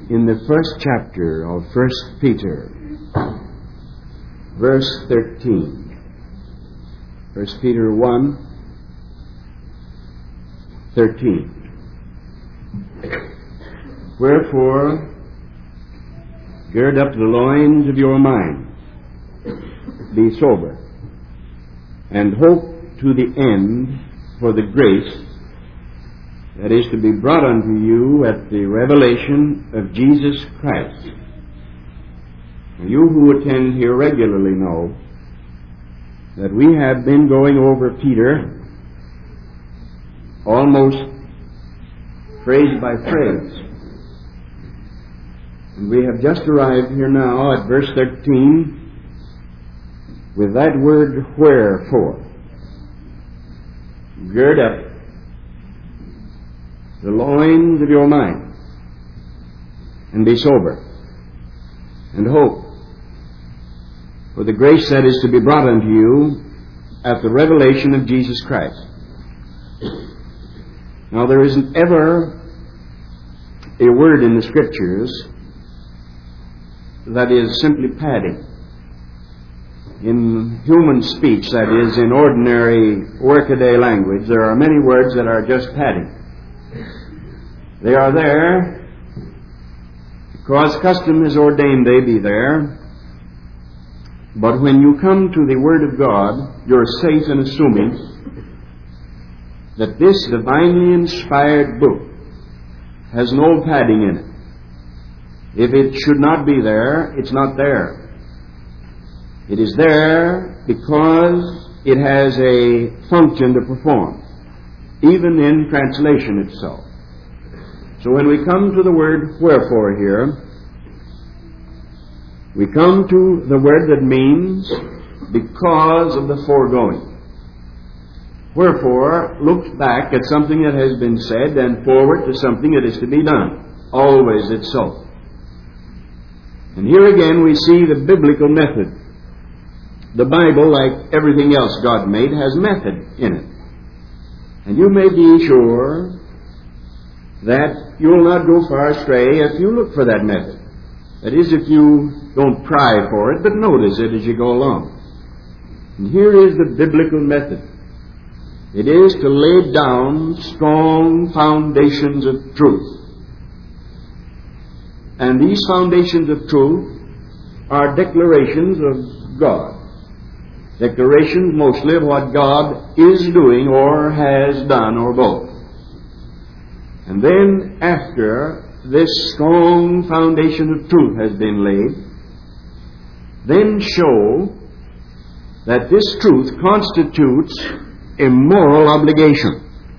in the first chapter of 1 Peter, verse 13. 1 Peter 1:13. Wherefore, gird up the loins of your minds, be sober, and hope to the end for the grace that is to be brought unto you at the revelation of Jesus Christ. And you who attend here regularly know that we have been going over Peter almost phrase by phrase. And we have just arrived here now at verse 13 with that word wherefore. Gird up the loins of your mind, and be sober, and hope for the grace that is to be brought unto you at the revelation of Jesus Christ. Now, there isn't ever a word in the Scriptures that is simply padding. In human speech, that is, in ordinary workaday language, there are many words that are just padding. They are there because custom has ordained they be there. But when you come to the Word of God, you're safe in assuming that this divinely inspired book has no padding in it. If it should not be there, it's not there. It is there because it has a function to perform, even in translation itself. So when we come to the word wherefore here, we come to the word that means because of the foregoing. Wherefore looks back at something that has been said and forward to something that is to be done. Always it's so. And here again we see the biblical method. The Bible, like everything else God made, has method in it. And you may be sure that you'll not go far astray if you look for that method. That is, if you don't pry for it, but notice it as you go along. And here is the biblical method. It is to lay down strong foundations of truth. And these foundations of truth are declarations of God. Declarations mostly of what God is doing or has done or both. And then after this strong foundation of truth has been laid, then show that this truth constitutes a moral obligation.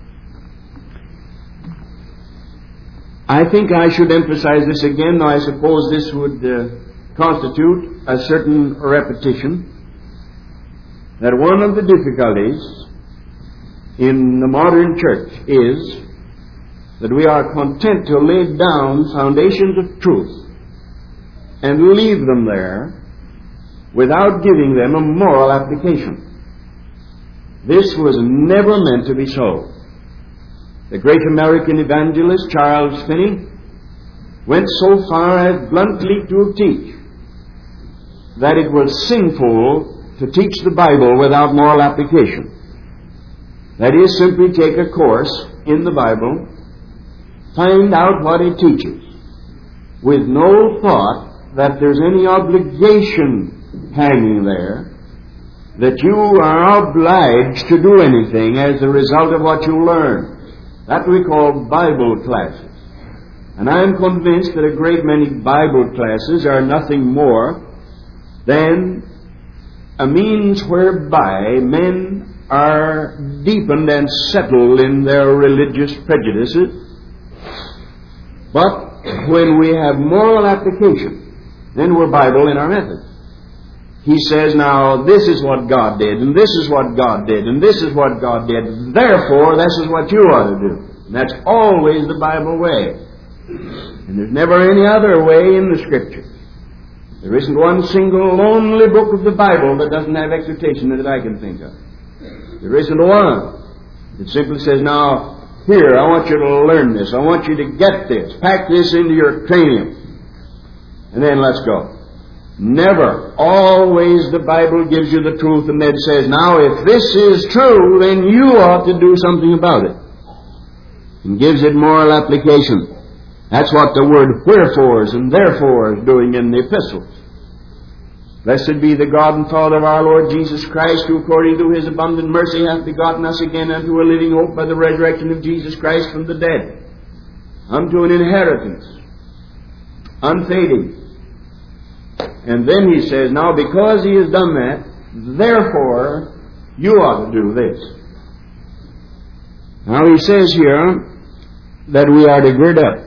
I think I should emphasize this again, though I suppose this would constitute a certain repetition, that one of the difficulties in the modern church is that we are content to lay down foundations of truth and leave them there without giving them a moral application. This was never meant to be so. The great American evangelist Charles Finney went so far as bluntly to teach that it was sinful to teach the Bible without moral application. That is, simply take a course in the Bible, find out what it teaches, with no thought that there's any obligation hanging there, that you are obliged to do anything as a result of what you learn. That we call Bible classes. And I'm convinced that a great many Bible classes are nothing more than a means whereby men are deepened and settled in their religious prejudices. But when we have moral application, then we're Bible in our method. He says, now, this is what God did, and this is what God did, and this is what God did. Therefore, this is what you ought to do. And that's always the Bible way. And there's never any other way in the Scriptures. There isn't one single lonely book of the Bible that doesn't have exhortation that I can think of. There isn't one. It simply says, now, Here, I want you to learn this. I want you to get this. Pack this into your cranium. And then let's go. Never. Always the Bible gives you the truth and then says, now if this is true, then you ought to do something about it. And gives it moral application. That's what the word wherefores and therefore is doing in the epistles. Blessed be the God and Father of our Lord Jesus Christ, who according to His abundant mercy hath begotten us again unto a living hope by the resurrection of Jesus Christ from the dead, unto an inheritance, unfading. And then he says, now because He has done that, therefore you ought to do this. Now he says here that we are to gird up.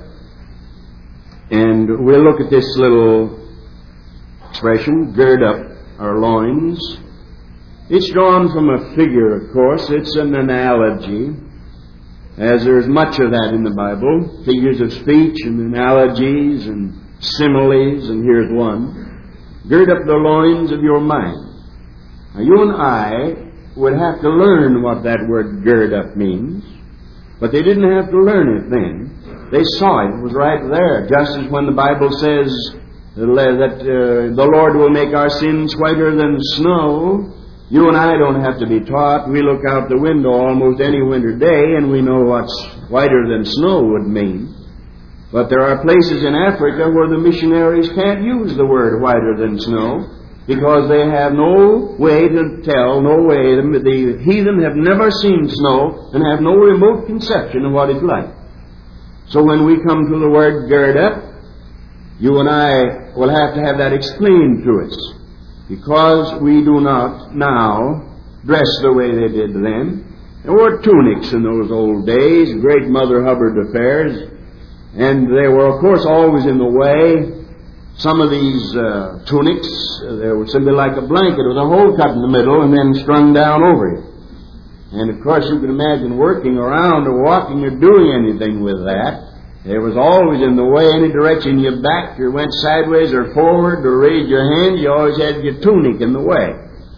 And we'll look at this little expression, gird up our loins. It's drawn from a figure, of course. It's an analogy, as there's much of that in the Bible. Figures of speech and analogies and similes, and here's one. Gird up the loins of your mind. Now you and I would have to learn what that word gird up means, but they didn't have to learn it then. They saw it. It was right there. Just as when the Bible says that the Lord will make our sins whiter than snow, you and I don't have to be taught. We look out the window almost any winter day and we know what's whiter than snow would mean. But there are places in Africa where the missionaries can't use the word whiter than snow because they have no way to tell, no way. The heathen have never seen snow and have no remote conception of what it's like. So when we come to the word gird up, you and I will have to have that explained to us, because we do not now dress the way they did then. There were tunics in those old days, great Mother Hubbard affairs, and they were, of course, always in the way. Some of these tunics, they were simply like a blanket with a hole cut in the middle and then strung down over it. And, of course, you can imagine working around or walking or doing anything with that. It was always in the way, any direction you backed or went sideways or forward or raised your hand, you always had your tunic in the way.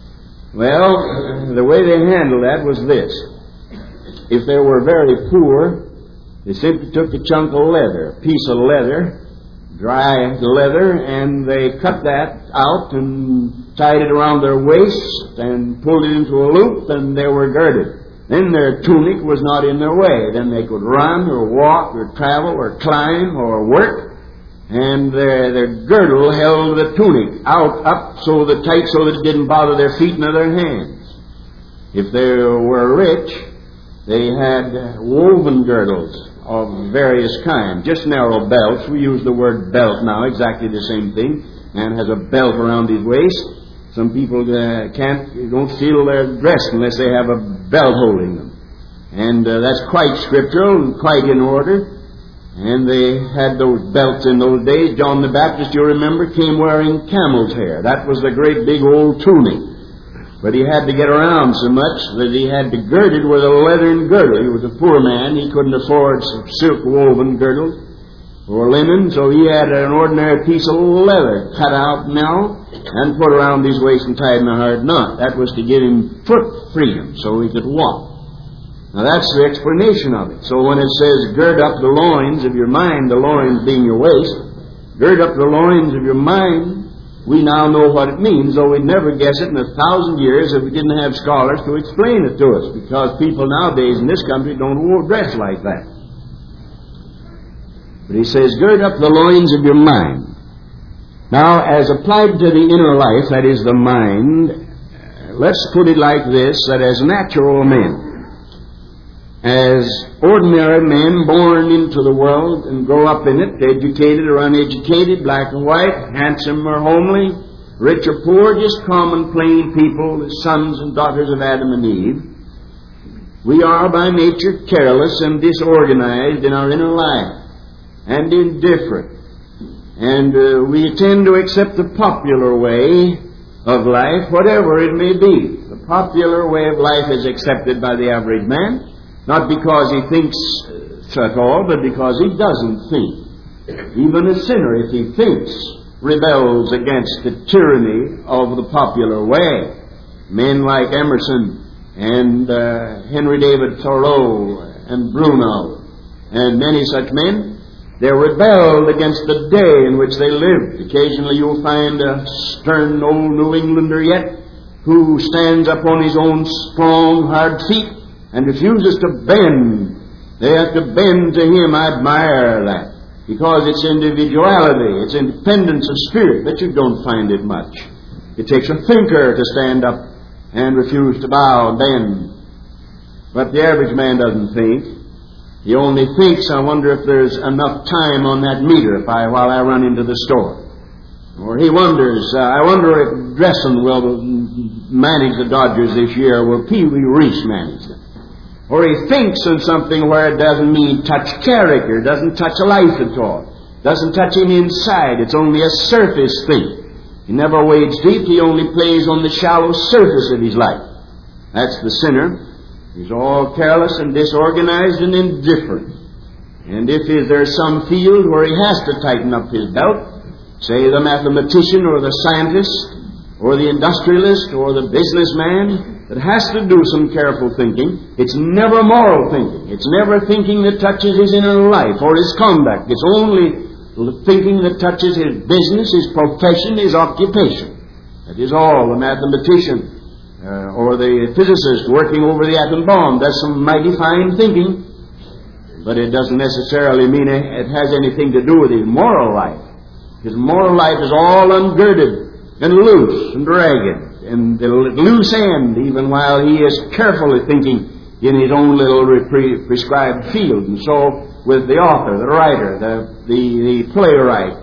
Well, the way they handled that was this. If they were very poor, they simply took a chunk of leather, a piece of leather, dry leather, and they cut that out and tied it around their waist and pulled it into a loop, and they were girded. Then their tunic was not in their way. Then they could run or walk or travel or climb or work. And their girdle held the tunic out, up, so tight so that it didn't bother their feet nor their hands. If they were rich, they had woven girdles of various kinds, just narrow belts. We use the word belt now, exactly the same thing. Man has a belt around his waist. Some people don't feel they're dressed unless they have a belt holding them. And that's quite scriptural and quite in order. And they had those belts in those days. John the Baptist, you remember, came wearing camel's hair. That was the great big old tunic. But he had to get around so much that he had to gird it with a leathern girdle. He was a poor man. He couldn't afford silk woven girdles or linen, so he had an ordinary piece of leather cut out now and put around his waist and tied in a hard knot. That was to give him foot freedom so he could walk. Now that's the explanation of it. So when it says, gird up the loins of your mind, the loins being your waist, gird up the loins of your mind, we now know what it means, though we'd never guess it in 1,000 years if we didn't have scholars to explain it to us, because people nowadays in this country don't dress like that. But he says, gird up the loins of your mind. Now, as applied to the inner life, that is the mind, let's put it like this, that as natural men, as ordinary men born into the world and grow up in it, educated or uneducated, black and white, handsome or homely, rich or poor, just common plain people, the sons and daughters of Adam and Eve, we are by nature careless and disorganized in our inner life and indifferent. And we tend to accept the popular way of life, whatever it may be. The popular way of life is accepted by the average man, not because he thinks at all, but because he doesn't think. Even a sinner, if he thinks, rebels against the tyranny of the popular way. Men like Emerson and Henry David Thoreau and Bruno, and many such men. They rebelled against the day in which they lived. Occasionally you'll find a stern old New Englander yet who stands up on his own strong, hard feet and refuses to bend. They have to bend to him. I admire that, because it's individuality, it's independence of spirit, but you don't find it much. It takes a thinker to stand up and refuse to bow and bend. But the average man doesn't think. He only thinks, I wonder if there's enough time on that meter while I run into the store. Or he wonders, I wonder if Dressen will manage the Dodgers this year, or will Pee Wee Reese manage them? Or he thinks of something where it doesn't mean touch character, doesn't touch life at all, doesn't touch him inside. It's only a surface thing. He never wades deep. He only plays on the shallow surface of his life. That's the sinner. He's all careless and disorganized and indifferent. And if there's some field where he has to tighten up his belt, say the mathematician or the scientist or the industrialist or the businessman that has to do some careful thinking, it's never moral thinking. It's never thinking that touches his inner life or his conduct. It's only thinking that touches his business, his profession, his occupation. That is all. The mathematician or the physicist working over the atom bomb does some mighty fine thinking, but it doesn't necessarily mean it has anything to do with his moral life. His moral life is all ungirded and loose and ragged and the loose end, even while he is carefully thinking in his own little prescribed field. And so with the author, the writer, the playwright,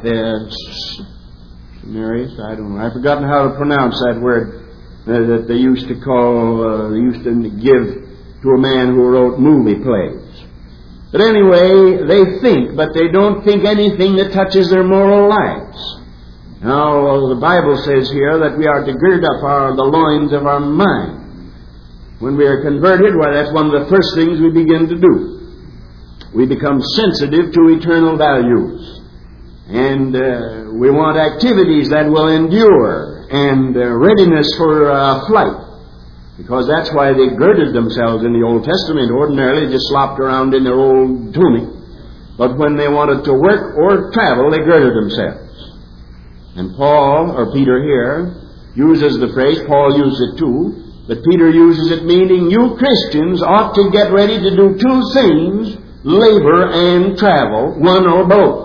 I've forgotten how to pronounce that word that they used to call, they used to give to a man who wrote movie plays. But anyway, they think, but they don't think anything that touches their moral lives. Now, the Bible says here that we are to gird up the loins of our mind. When we are converted, why, that's one of the first things we begin to do. We become sensitive to eternal values. And we want activities that will endure, and readiness for flight. Because that's why they girded themselves in the Old Testament. Ordinarily just slopped around in their old tunic. But when they wanted to work or travel, they girded themselves. And Paul, or Peter here, uses the phrase, Paul used it too, but Peter uses it meaning you Christians ought to get ready to do two things, labor and travel, one or both.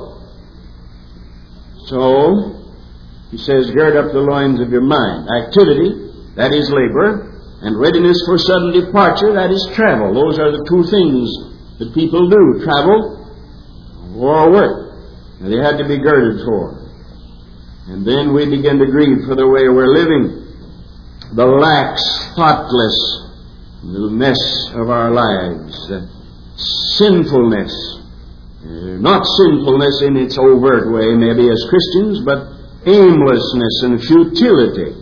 So, he says, gird up the loins of your mind. Activity, that is labor, and readiness for sudden departure, that is travel. Those are the two things that people do, travel or work. And they had to be girded for. And then we begin to grieve for the way we're living, the lax, thoughtlessness of our lives, sinfulness. Not sinfulness in its overt way, maybe as Christians, but aimlessness and futility.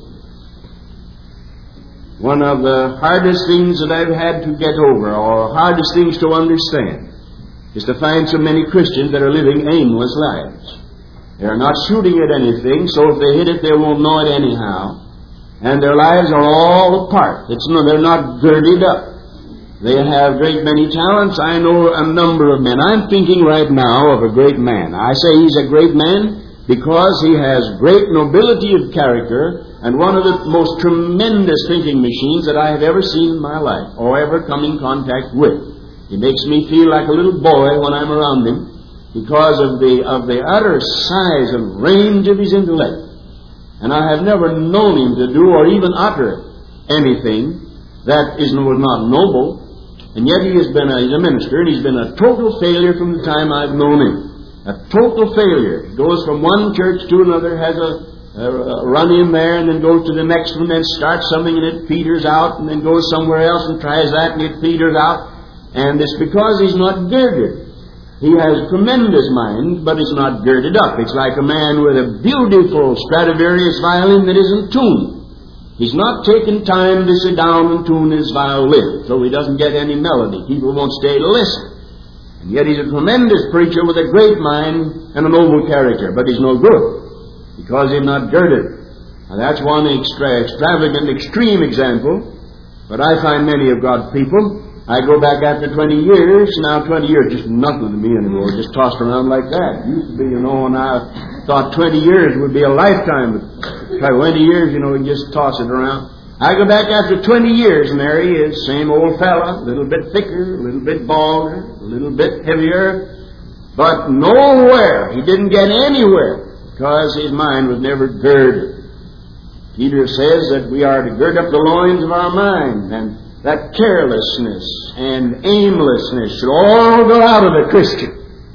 One of the hardest things that I've had to get over, or hardest things to understand, is to find so many Christians that are living aimless lives. They're not shooting at anything, so if they hit it, they won't know it anyhow. And their lives are all apart. They're not girded up. They have great many talents. I know a number of men. I'm thinking right now of a great man. I say he's a great man because he has great nobility of character and one of the most tremendous thinking machines that I have ever seen in my life or ever come in contact with. He makes me feel like a little boy when I'm around him because of the utter size and range of his intellect. And I have never known him to do or even utter anything that was not noble. And yet he's a minister, and he's been a total failure from the time I've known him. A total failure. Goes from one church to another, has a run in there, and then goes to the next one, then starts something, and it peters out, and then goes somewhere else and tries that, and it peters out. And it's because he's not girded. He has a tremendous mind, but it's not girded up. It's like a man with a beautiful Stradivarius violin that isn't tuned. He's not taken time to sit down and tune his violin, so he doesn't get any melody. People won't stay to listen. And yet he's a tremendous preacher with a great mind and a noble character, but he's no good because he's not girded. Now that's one extravagant, extreme example, but I find many of God's people I go back after 20 years. Now 20 years just nothing to me anymore. Just tossed around like that. It used to be, and I thought 20 years would be a lifetime. But 20 years, you just toss it around. I go back after 20 years, and there he is, same old fella, a little bit thicker, a little bit balder, a little bit heavier, but nowhere. He didn't get anywhere because his mind was never girded. Peter says that we are to gird up the loins of our mind, and that carelessness and aimlessness should all go out of the Christian.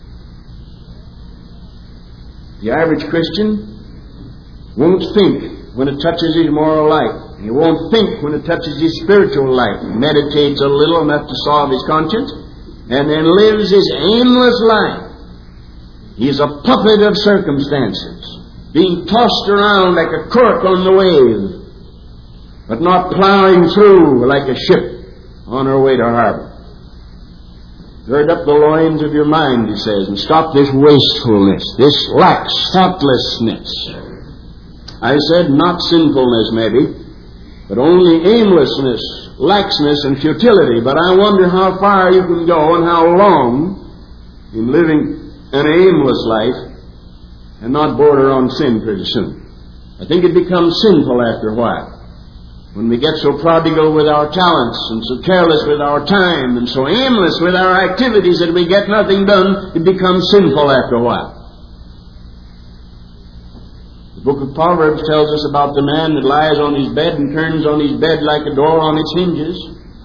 The average Christian won't think when it touches his moral life. He won't think when it touches his spiritual life. He meditates a little enough to solve his conscience, and then lives his aimless life. He's a puppet of circumstances, being tossed around like a cork on the wave, but not plowing through like a ship on her way to harbor. Gird up the loins of your mind, he says, and stop this wastefulness, this lax thoughtlessness. I said not sinfulness, maybe, but only aimlessness, laxness, and futility. But I wonder how far you can go and how long in living an aimless life and not border on sin pretty soon. I think it becomes sinful after a while. When we get so prodigal with our talents and so careless with our time and so aimless with our activities that we get nothing done, it becomes sinful after a while. The book of Proverbs tells us about the man that lies on his bed and turns on his bed like a door on its hinges.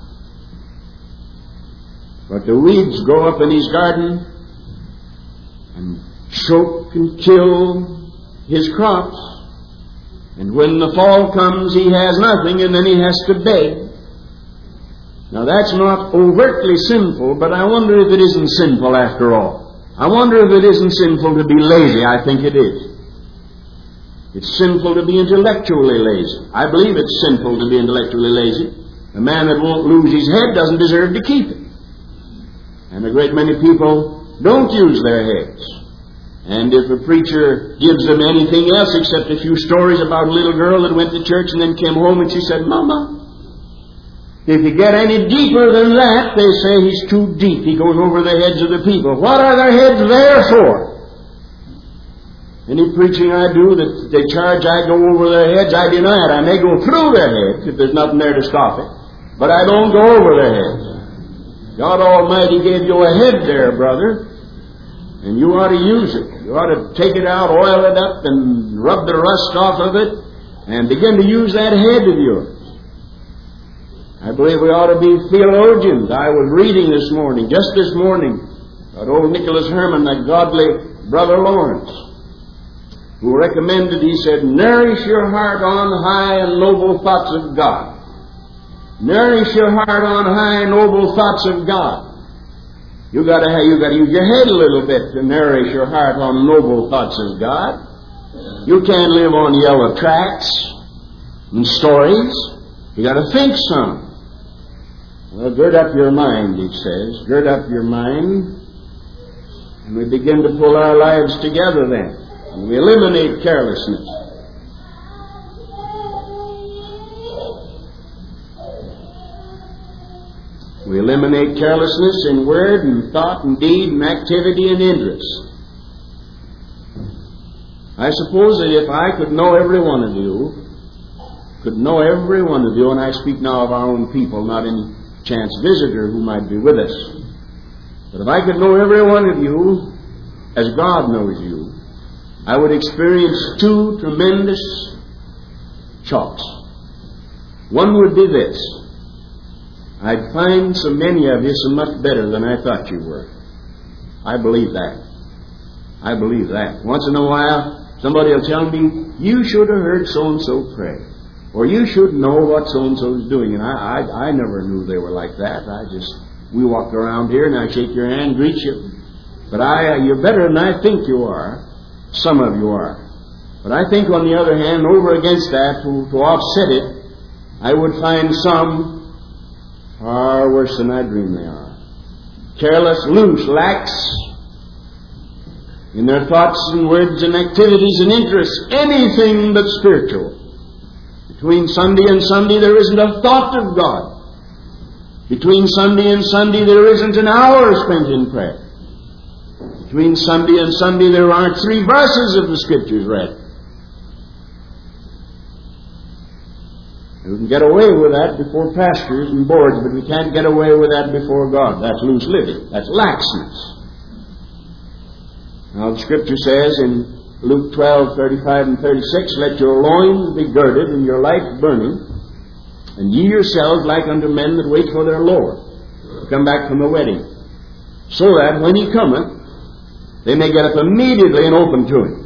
But the weeds grow up in his garden and choke and kill his crops. And when the fall comes, he has nothing, and then he has to beg. Now that's not overtly sinful, but I wonder if it isn't sinful after all. I wonder if it isn't sinful to be lazy. I think it is. It's sinful to be intellectually lazy. I believe it's sinful to be intellectually lazy. A man that won't lose his head doesn't deserve to keep it. And a great many people don't use their heads. And if a preacher gives them anything else except a few stories about a little girl that went to church and then came home and she said, Mama, if you get any deeper than that, they say he's too deep. He goes over the heads of the people. What are their heads there for? Any preaching I do that they charge I go over their heads, I deny it. I may go through their heads if there's nothing there to stop it. But I don't go over their heads. God Almighty gave you a head there, brother. And you ought to use it. You ought to take it out, oil it up, and rub the rust off of it, and begin to use that head of yours. I believe we ought to be theologians. I was reading this morning, just this morning, about old Nicholas Herman, that godly Brother Lawrence, who recommended, he said, nourish your heart on high and noble thoughts of God. Nourish your heart on high and noble thoughts of God. You got to use your head a little bit to nourish your heart on noble thoughts of God. You can't live on yellow tracts and stories. You got to think some. Well, gird up your mind, he says. Gird up your mind, and we begin to pull our lives together then. And we eliminate carelessness. We eliminate carelessness in word and thought and deed and activity and interest. I suppose that if I could know every one of you, and I speak now of our own people, not any chance visitor who might be with us, but if I could know every one of you as God knows you, I would experience two tremendous shocks. One would be this. I'd find so many of you so much better than I thought you were. I believe that. I believe that. Once in a while, somebody will tell me, you should have heard so-and-so pray. Or you should know what so-and-so is doing. And I never knew they were like that. We walk around here and I shake your hand, greet you. But you're better than I think you are. Some of you are. But I think, on the other hand, over against that, to offset it, I would find some far worse than I dream they are. Careless, loose, lax in their thoughts and words and activities and interests. Anything but spiritual. Between Sunday and Sunday there isn't a thought of God. Between Sunday and Sunday there isn't an hour spent in prayer. Between Sunday and Sunday there aren't 3 verses of the Scriptures read. We can get away with that before pastors and boards, but we can't get away with that before God. That's loose living. That's laxness. Now the Scripture says in Luke 12:35 and 36, "Let your loins be girded and your light burning, and ye yourselves like unto men that wait for their Lord, to come back from the wedding, so that when he cometh, they may get up immediately and open to him."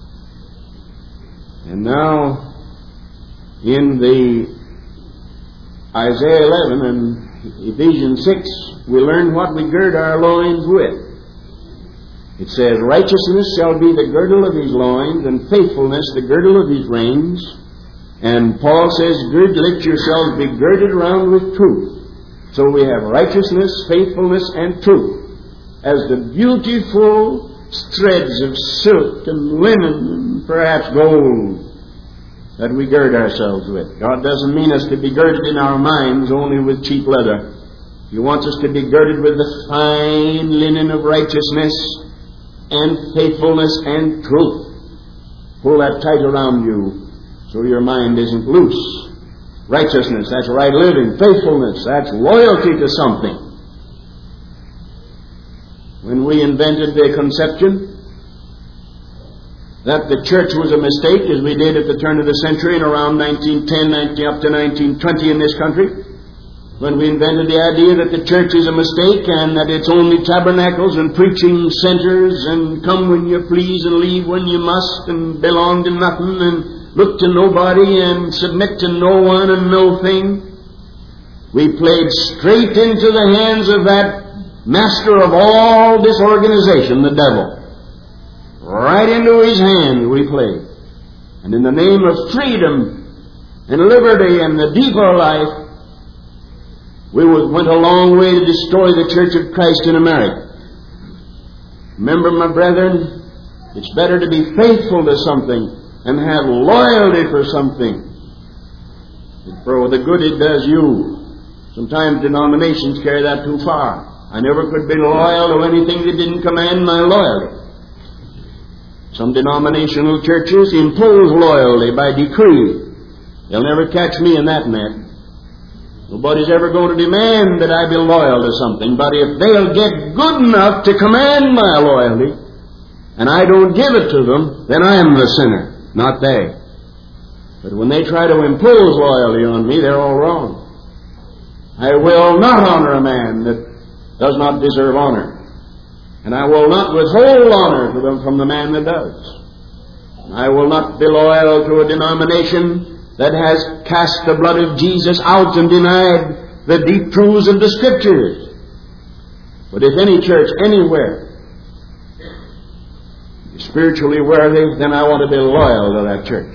And now, in the Isaiah 11 and Ephesians 6, we learn what we gird our loins with. It says, "Righteousness shall be the girdle of his loins, and faithfulness the girdle of his reins." And Paul says, "Let yourselves be girded around with truth." So we have righteousness, faithfulness, and truth as the beautiful threads of silk and linen and perhaps gold that we gird ourselves with. God doesn't mean us to be girded in our minds only with cheap leather. He wants us to be girded with the fine linen of righteousness and faithfulness and truth. Pull that tight around you so your mind isn't loose. Righteousness, that's right living. Faithfulness, that's loyalty to something. When we invented the conception that the church was a mistake, as we did at the turn of the century in around 1910, up to 1920 in this country, when we invented the idea that the church is a mistake and that it's only tabernacles and preaching centers and come when you please and leave when you must and belong to nothing and look to nobody and submit to no one and no thing, we played straight into the hands of that master of all this organization, the devil. Right into his hand we played. And in the name of freedom and liberty and the deeper life, we went a long way to destroy the Church of Christ in America. Remember, my brethren, it's better to be faithful to something and have loyalty for something, for the good it does you. Sometimes denominations carry that too far. I never could be loyal to anything that didn't command my loyalty. Some denominational churches impose loyalty by decree. They'll never catch me in that net. Nobody's ever going to demand that I be loyal to something, but if they'll get good enough to command my loyalty, and I don't give it to them, then I am the sinner, not they. But when they try to impose loyalty on me, they're all wrong. I will not honor a man that does not deserve honor. And I will not withhold honor to them from the man that does. I will not be loyal to a denomination that has cast the blood of Jesus out and denied the deep truths of the Scriptures. But if any church anywhere is spiritually worthy, then I want to be loyal to that church.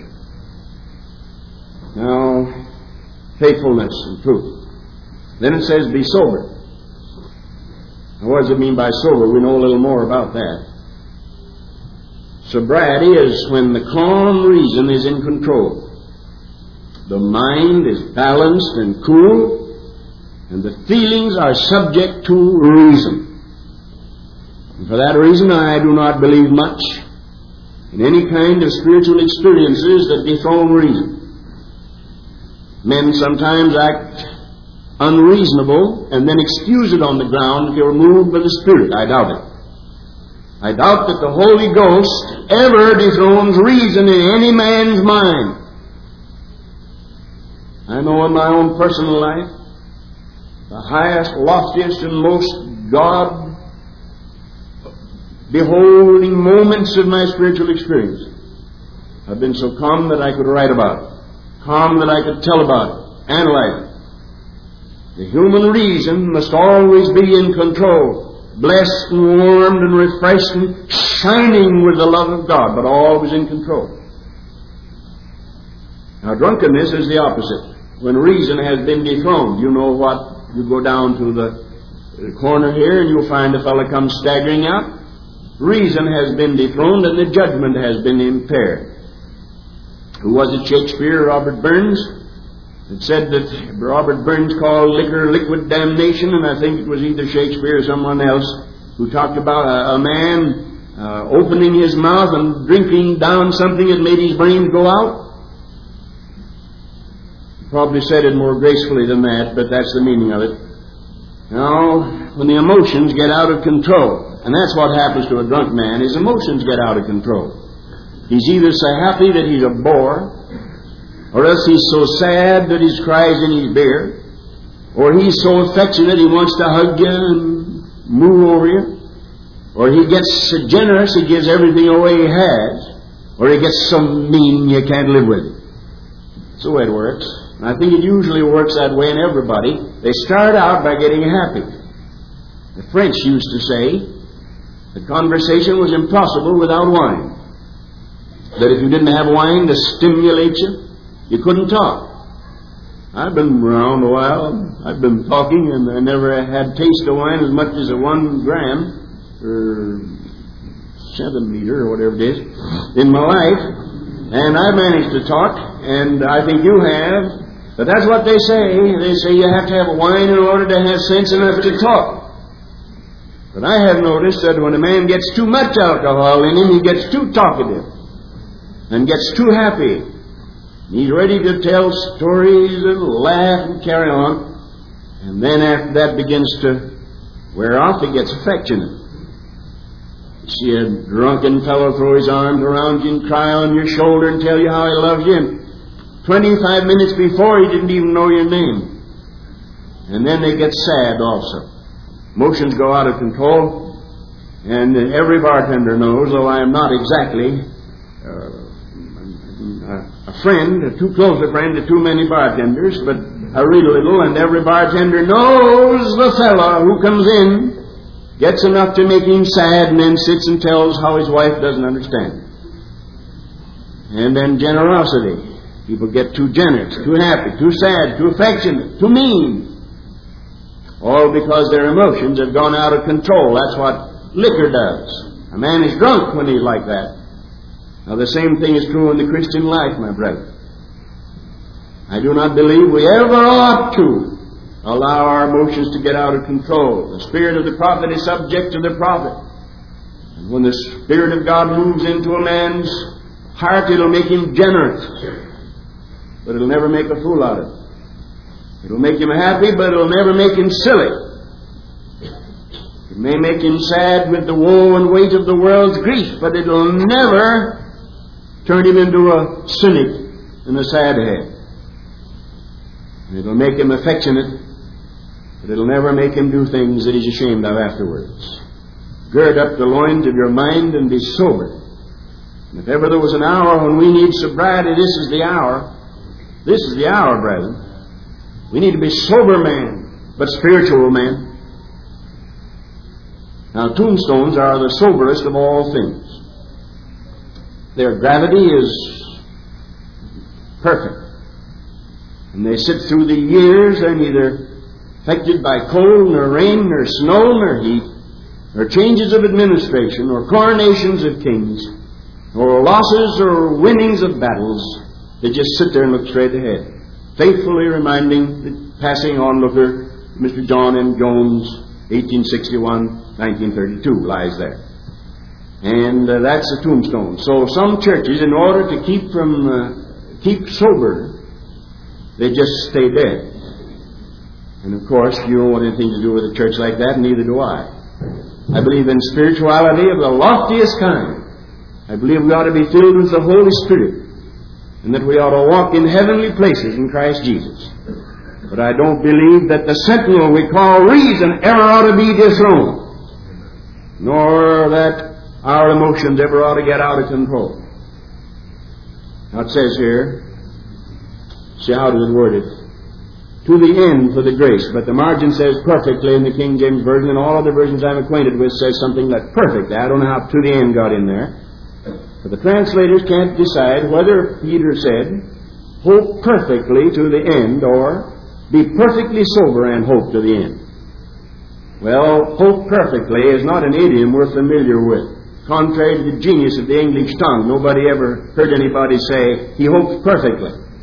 Now, faithfulness and truth. Then it says, be sober. Now, what does it mean by sober? We know a little more about that. Sobriety is when the calm reason is in control. The mind is balanced and cool, and the feelings are subject to reason. And for that reason, I do not believe much in any kind of spiritual experiences that dethrone reason. Men sometimes act unreasonable and then excuse it on the ground if you're moved by the Spirit. I doubt it. I doubt that the Holy Ghost ever dethrones reason in any man's mind. I know in my own personal life, the highest, loftiest, and most God-beholding moments of my spiritual experience have been so calm that I could write about it, calm that I could tell about it, analyze it. The human reason must always be in control, blessed and warmed and refreshed and shining with the love of God, but always in control. Now, drunkenness is the opposite. When reason has been dethroned, you know what? You go down to the corner here and you'll find a fellow come staggering out. Reason has been dethroned and the judgment has been impaired. Who was it? Shakespeare or Robert Burns? It said that Robert Burns called liquor liquid damnation, and I think it was either Shakespeare or someone else who talked about a man opening his mouth and drinking down something that made his brains go out. Probably said it more gracefully than that, but that's the meaning of it. Now, when the emotions get out of control, and that's what happens to a drunk man, his emotions get out of control. He's either so happy that he's a bore, or else he's so sad that he cries in his beer, or he's so affectionate he wants to hug you and move over you, or he gets so generous he gives everything away he has, or he gets so mean you can't live with him. That's the way it works. And I think it usually works that way in everybody. They start out by getting happy. The French used to say that conversation was impossible without wine. That if you didn't have wine to stimulate you, you couldn't talk. I've been around a while. I've been talking, and I never had taste of wine as much as a 1 gram or 7 meter or whatever it is in my life. And I managed to talk, and I think you have. But that's what they say. They say you have to have wine in order to have sense enough to talk. But I have noticed that when a man gets too much alcohol in him, he gets too talkative and gets too happy. He's ready to tell stories and laugh and carry on. And then after that begins to wear off, he gets affectionate. You see a drunken fellow throw his arms around you and cry on your shoulder and tell you how he loves you. And 25 minutes before, he didn't even know your name. And then they get sad also. Emotions go out of control. And every bartender knows, though I am not exactly a friend, a too close a friend to too many bartenders, but I read a little, and every bartender knows the fellow who comes in, gets enough to make him sad, and then sits and tells how his wife doesn't understand. And then generosity. People get too generous, too happy, too sad, too affectionate, too mean. All because their emotions have gone out of control. That's what liquor does. A man is drunk when he's like that. Now the same thing is true in the Christian life, my brother. I do not believe we ever ought to allow our emotions to get out of control. The spirit of the prophet is subject to the prophet. And when the Spirit of God moves into a man's heart, it'll make him generous. But it'll never make a fool out of him. It'll make him happy, but it'll never make him silly. It may make him sad with the woe and weight of the world's grief, but it'll never turn him into a cynic and a sad head. It'll make him affectionate, but it'll never make him do things that he's ashamed of afterwards. Gird up the loins of your mind and be sober. And if ever there was an hour when we need sobriety, this is the hour. This is the hour, brethren. We need to be sober men, but spiritual men. Now, tombstones are the soberest of all things. Their gravity is perfect. And they sit through the years. They're neither affected by cold, nor rain, nor snow, nor heat, nor changes of administration, or coronations of kings, or losses or winnings of battles. They just sit there and look straight ahead, faithfully reminding the passing onlooker, Mr. John M. Jones, 1861, 1932, lies there. And that's a tombstone. So some churches, in order to keep sober, they just stay dead. And of course, you don't want anything to do with a church like that, and neither do I. I believe in spirituality of the loftiest kind. I believe we ought to be filled with the Holy Spirit, and that we ought to walk in heavenly places in Christ Jesus. But I don't believe that the sentinel we call reason ever ought to be dethroned, nor that our emotions ever ought to get out of control. Now it says here, see how it is worded, to the end for the grace. But the margin says perfectly in the King James Version, and all other versions I'm acquainted with says something like perfectly. I don't know how to the end got in there. But the translators can't decide whether Peter said, hope perfectly to the end, or be perfectly sober and hope to the end. Well, hope perfectly is not an idiom we're familiar with. Contrary to the genius of the English tongue, nobody ever heard anybody say, he hopes perfectly.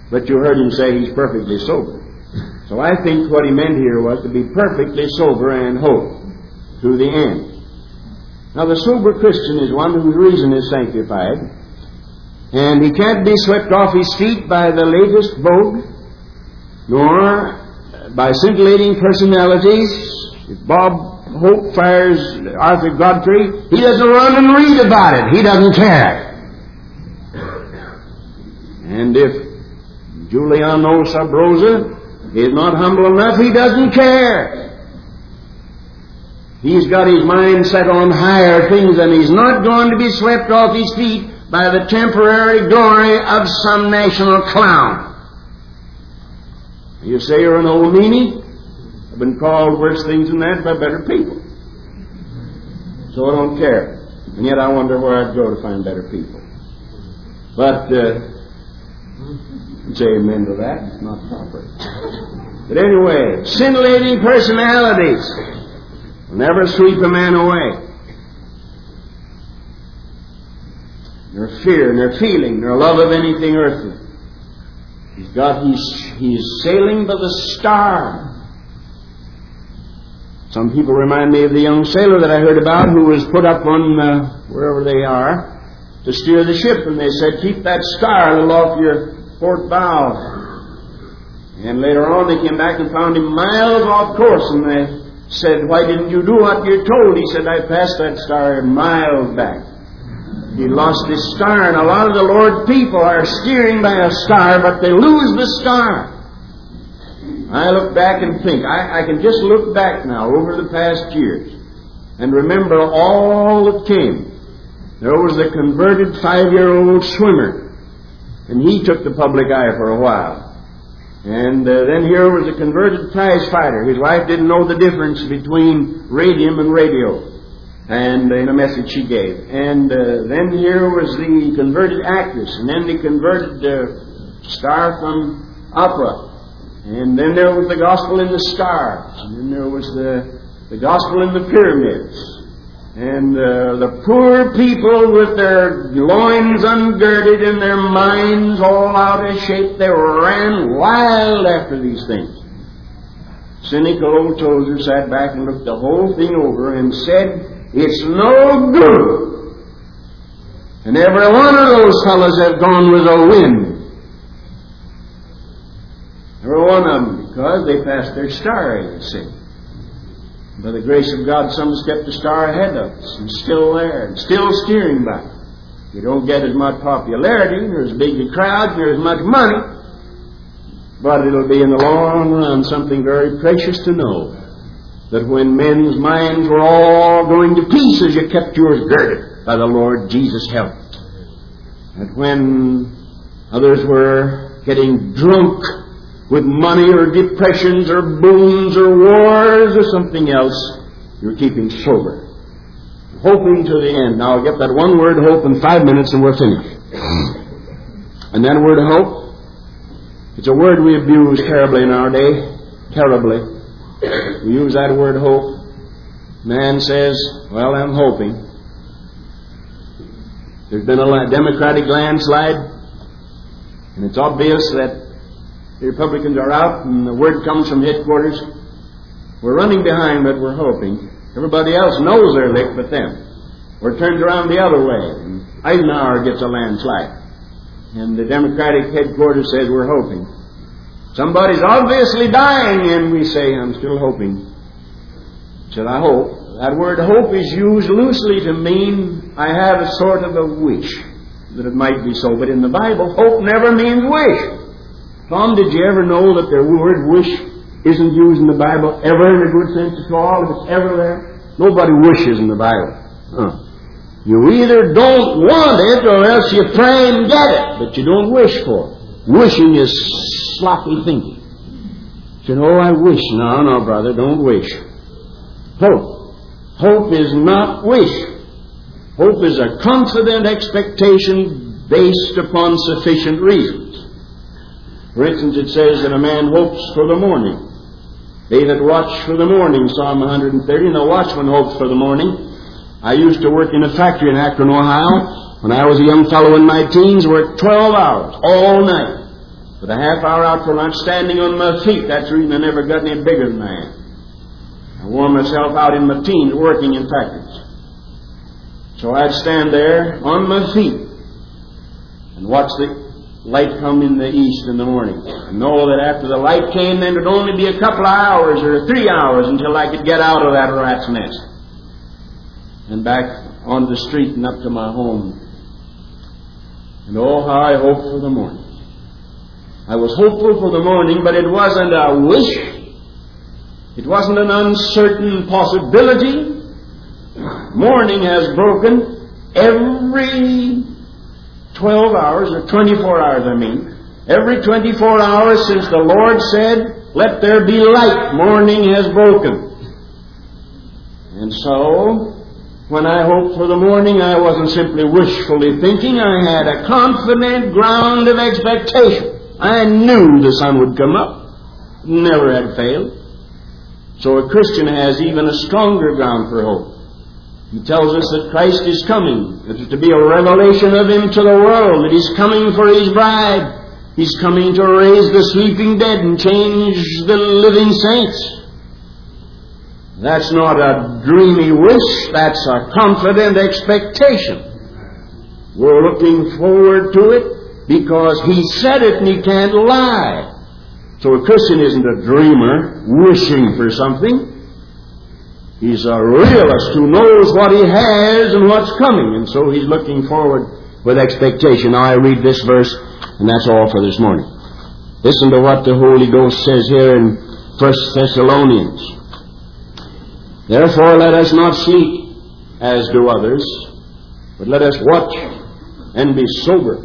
But you heard him say he's perfectly sober. So I think what he meant here was to be perfectly sober and hope to the end. Now the sober Christian is one whose reason is sanctified, and he can't be swept off his feet by the latest vogue, nor by scintillating personalities. If Bob Hope fires Arthur Godfrey, he doesn't run and read about it. He doesn't care. And if Giuliano Sabrosa is not humble enough, he doesn't care. He's got his mind set on higher things, and he's not going to be swept off his feet by the temporary glory of some national clown. You say you're an old meanie? I've been called worse things than that by better people. So I don't care. And yet I wonder where I'd go to find better people. But, say amen to that. It's not proper. But anyway, scintillating personalities will never sweep a man away. Their fear, and their feeling, their love of anything earthly. He's sailing by the star. Some people remind me of the young sailor that I heard about who was put up on wherever they are to steer the ship, and they said, keep that star a little off your port bow. And later on they came back and found him miles off course, and they said, why didn't you do what you're told? He said, I passed that star miles back. He lost his star, and a lot of the Lord's people are steering by a star, but they lose the star. I look back and think, I can just look back now over the past years and remember all that came. There was the converted 5-year-old swimmer, and he took the public eye for a while. And then here was a converted prize fighter. His wife didn't know the difference between radium and radio, and in a message she gave. And then here was the converted actress, and then the converted star from opera. And then there was the gospel in the stars, and then there was the gospel in the pyramids. And the poor people with their loins ungirded and their minds all out of shape, they ran wild after these things. Cynical old Tozer sat back and looked the whole thing over and said, it's no good. And every one of those fellows have gone with the wind. Every one of them, because they passed their star, you see. By the grace of God, some's kept the star ahead of us, and still there, and still steering by. You don't get as much popularity, nor as big a crowd, nor as much money, but it'll be in the long run something very precious to know, that when men's minds were all going to pieces, you kept yours girded by the Lord Jesus' help. That when others were getting drunk with money or depressions or booms or wars or something else, you're keeping sober, hoping to the end. Now I'll get that one word hope in 5 minutes and we're finished. And that word hope, it's a word we abuse terribly in our day, terribly. We use that word hope. Man says, well, I'm hoping. There's been a Democratic landslide, and it's obvious that the Republicans are out, and the word comes from headquarters. We're running behind, but we're hoping. Everybody else knows they're licked but them. Or it turns around the other way, and Eisenhower gets a landslide. And the Democratic headquarters says we're hoping. Somebody's obviously dying, and we say, I'm still hoping. Shall I hope? That word hope is used loosely to mean I have a sort of a wish that it might be so. But in the Bible, hope never means wish. Tom, did you ever know that the word wish isn't used in the Bible ever in a good sense at all, if it's ever there? Nobody wishes in the Bible. You either don't want it or else you try and get it, but you don't wish for it. Wishing is sloppy thinking. You know, I wish. No, brother, don't wish. Hope. Hope is not wish. Hope is a confident expectation based upon sufficient reasons. For instance, it says that a man hopes for the morning. They that watch for the morning, Psalm 130, and the watchman hopes for the morning. I used to work in a factory in Akron, Ohio. When I was a young fellow in my teens, worked 12 hours all night. With a half hour out for lunch, standing on my feet. That's the reason I never got any bigger than I am. I wore myself out in my teens working in factories. So I'd stand there on my feet and watch the light come in the east in the morning. And know that after the light came, then it would only be a couple of hours or 3 hours until I could get out of that rat's nest and back onto the street and up to my home. And oh, how I hoped for the morning. I was hopeful for the morning, but it wasn't a wish. It wasn't an uncertain possibility. Morning has broken every 12 hours, or 24 hours, I mean. Every 24 hours since the Lord said, "Let there be light," morning has broken. And so, when I hoped for the morning, I wasn't simply wishfully thinking. I had a confident ground of expectation. I knew the sun would come up. Never had failed. So a Christian has even a stronger ground for hope. He tells us that Christ is coming. It is to be a revelation of Him to the world, that He's coming for His bride. He's coming to raise the sleeping dead and change the living saints. That's not a dreamy wish. That's a confident expectation. We're looking forward to it because He said it and He can't lie. So a Christian isn't a dreamer wishing for something. He's a realist who knows what he has and what's coming, and so he's looking forward with expectation. Now I read this verse, and that's all for this morning. Listen to what the Holy Ghost says here in 1 Thessalonians. "Therefore let us not sleep, as do others, but let us watch and be sober.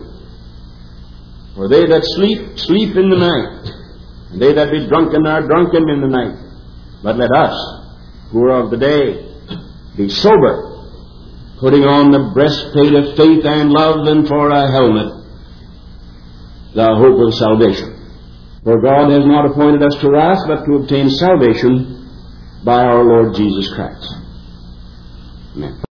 For they that sleep, sleep in the night, and they that be drunken are drunken in the night. But let us, who are of the day, be sober, putting on the breastplate of faith and love, and for a helmet, the hope of salvation. For God has not appointed us to wrath, but to obtain salvation by our Lord Jesus Christ." Amen.